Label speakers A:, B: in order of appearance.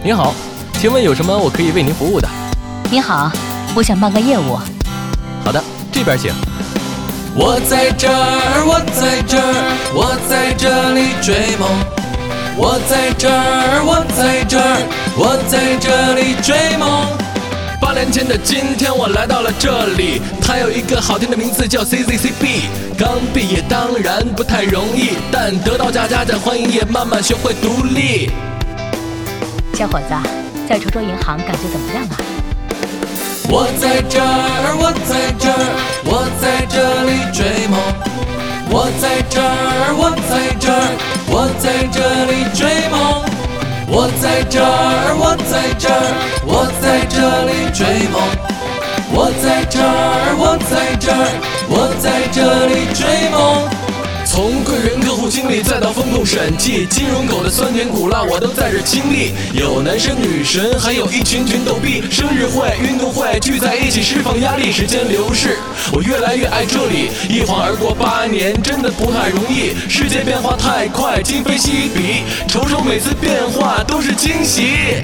A: 您好，请问有什么我可以为您服务的？
B: 您好，我想办个业务。
A: 好的，这边请。
C: 我在这儿，我在这儿，我在这里追梦。我在这儿，我在这儿，我在这里追梦。8年前的今天，我来到了这里，它有一个好听的名字叫 CCCB。刚毕业当然不太容易，但得到家家的欢迎，也慢慢学会独立。
B: 小伙子，在滁州银行感觉怎么样啊？
C: 我在这儿，我在这儿，我在这里追梦。我在这儿，我在这儿，我在这里追梦。我在这儿，我在这儿，我在这里追梦。我在这儿，我在这儿，我在这里追梦。从贵人客户经理再到风控审计，金融狗的酸甜苦辣我都在这经历。有男神女神，还有一群逗逼。生日会、运动会聚在一起释放压力。时间流逝，我越来越爱这里。一晃而过8年，真的不太容易。世界变化太快，今非昔比。瞅瞅每次变化都是惊喜。